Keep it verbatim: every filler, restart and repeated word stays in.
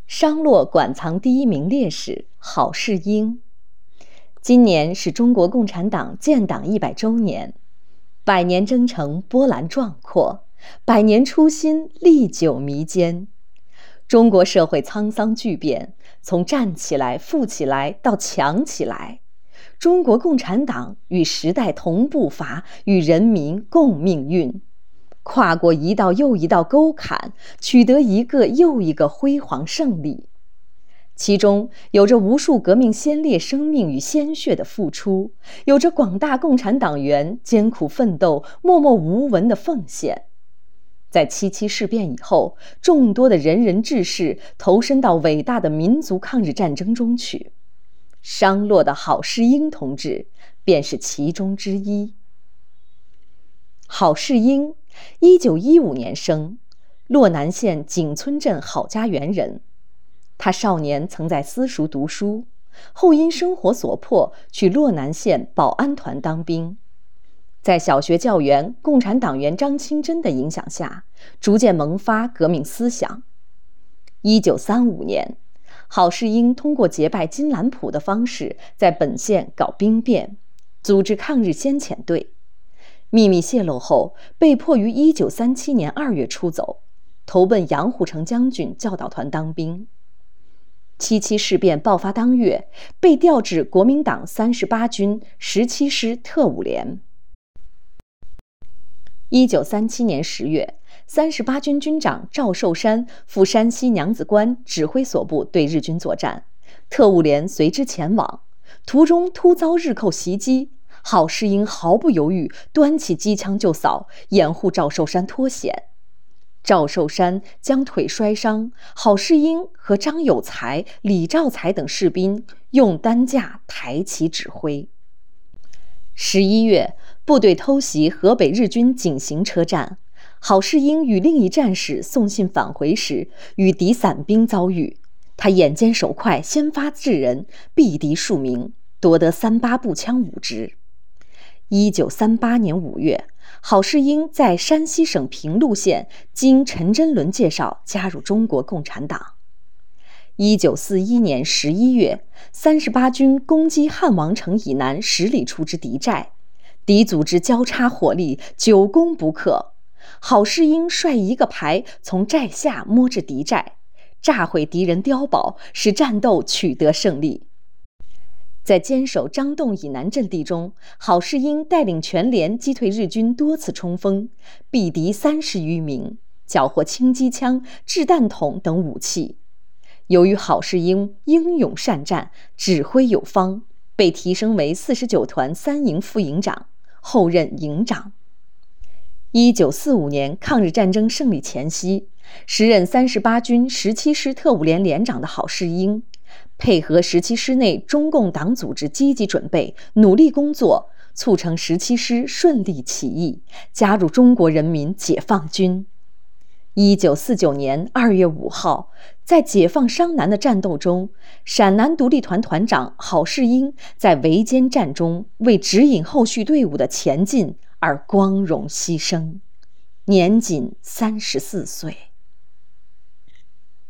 商洛馆藏第一名烈士郝世英。今年是中国共产党建党一百周年，百年征程波澜壮阔，百年初心历久弥坚。中国社会沧桑巨变，从站起来、富起来到强起来，中国共产党与时代同步伐，与人民共命运，跨过一道又一道沟坎，取得一个又一个辉煌胜利。其中有着无数革命先烈生命与鲜血的付出，有着广大共产党员艰苦奋斗、默默无闻的奉献。在七七事变以后，众多的仁人志士投身到伟大的民族抗日战争中去，商洛的郝世英同志便是其中之一。郝世英，一九一五年生，洛南县井村镇郝家园人。他少年曾在私塾读书，后因生活所迫去洛南县保安团当兵。在小学教员共产党员张清真的影响下，逐渐萌发革命思想。一九三五年，郝世英通过结拜金兰谱的方式，在本县搞兵变，组织抗日先遣队。秘密泄露后，被迫于一九三七年二月出走，投奔杨虎城将军教导团当兵。七七事变爆发当月，被调至国民党三十八军十七师特务连。一九三七年十月，三十八军军长赵寿山赴山西娘子关指挥所部对日军作战，特务连随之前往，途中突遭日寇袭击，郝世英毫不犹豫，端起机枪就扫，掩护赵寿山脱险。赵寿山将腿摔伤，郝世英和张有才、李兆才等士兵用担架抬起指挥。十一月，部队偷袭河北日军井陉车站，郝世英与另一战士送信返回时，与敌散兵遭遇，他眼尖手快，先发制人，毙敌数名，夺得三八步枪五支。一九三八年五月，郝世英在山西省平陆县经陈真伦介绍加入中国共产党。一九四一年十一月，三十八军攻击汉王城以南十里处之敌寨，敌组织交叉火力，久攻不克。郝世英率一个排从寨下摸至敌寨，炸毁敌人碉堡，使战斗取得胜利。在坚守张洞以南阵地中，郝世英带领全连击退日军多次冲锋，毙敌三十余名，缴获轻机枪、掷弹筒等武器。由于郝世英英勇善战，指挥有方，被提升为四十九团三营副营长，后任营长。一九四五年抗日战争胜利前夕，时任三十八军十七师特务连连长的郝世英，配合十七师内中共党组织积极准备，努力工作，促成十七师顺利起义，加入中国人民解放军。一九四九年二月五号，在解放商南的战斗中，陕南独立团团长郝世英在围歼战中为指引后续队伍的前进而光荣牺牲，年仅三十四岁。